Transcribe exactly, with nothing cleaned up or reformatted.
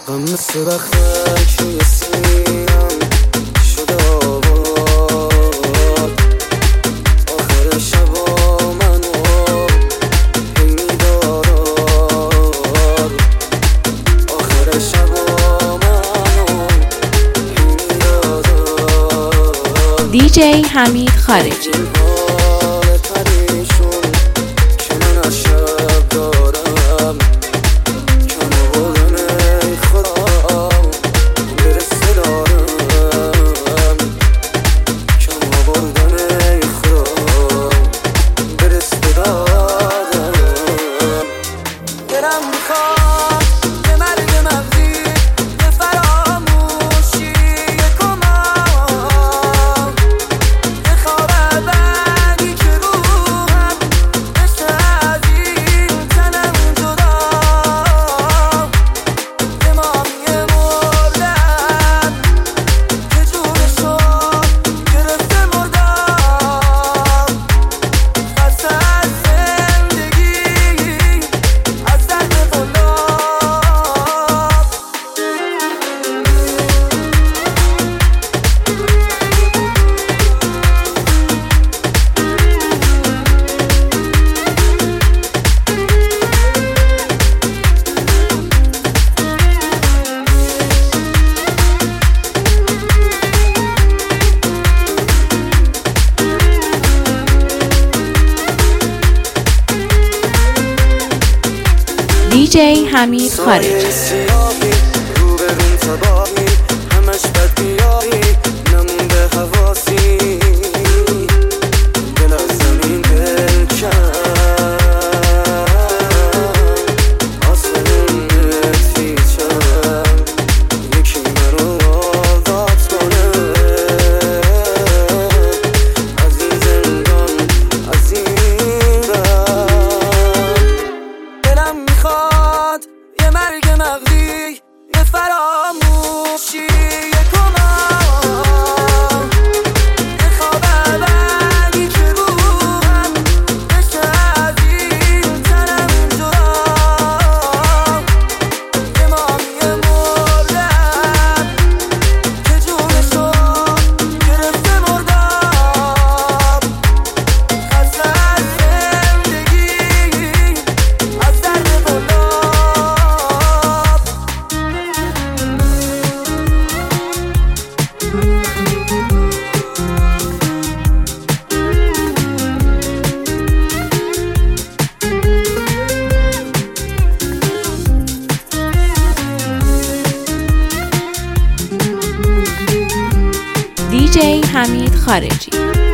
من مثل بختک روی سینم شده آباد، آخر شبا منو هی میدارد، آخر شبا منو هی میدارد. دی جی حمید خارجی. دی جی حمید خارجی. همش بد بیاری نمونده حواسی، دل از زمین دل کن آسمونت پیچم، یکی منو آزاد کنه از این زندان، از این بر. دلم میخواد یه مرگ مغزی، یه فراموشی، یه کمام، یه خواب ابدی که روحم بشه از این تنم جدا، یه مامی مردم که جونشو گرفته مردم، خسته از زندگی، از درد بلاب. دی جی حمید خارجی.